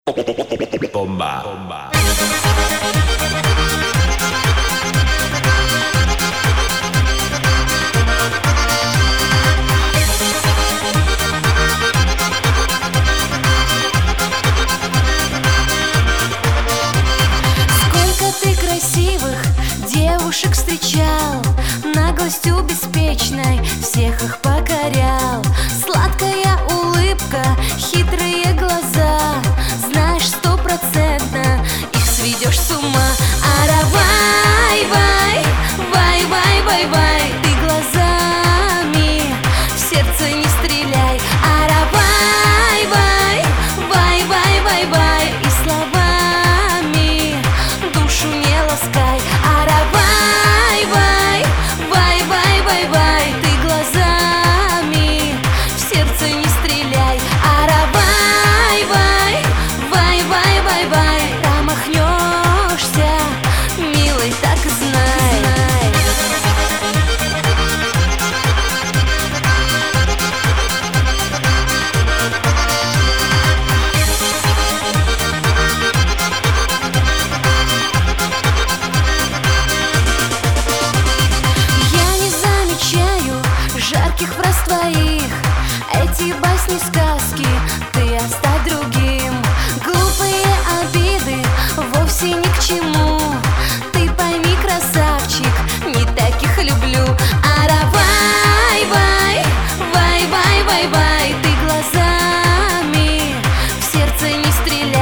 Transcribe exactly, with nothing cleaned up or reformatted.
Bomba. Bomba. Сколько ты красивых девушек встречал, наглостью беспечной всех их покорял. Сладкая улыбка, хитрые глаза, знаешь, стопроцентно их сведешь с ума. Ара, вай, вай, вай, вай, вай, вай, ты глазами в сердце не стреляй. Ара, вай, вай, вай, вай, вай, вай, и словами душу не ласкай. Ара, вай, вай, вай, вай, вай, вай, ты глазами в сердце не стреляй. Ара, вай, вай, вай, вай, вай, вай, промахнешься, милый, так и знай. Я не замечаю жарких фраз твоих, эти басни, сказки ты оставь другим. Глупые обиды вовсе ни к чему, ты пойми, красавчик, не таких люблю. Ара, вай, вай, вай, вай, вай, вай, ты глазами в сердце не стреляй.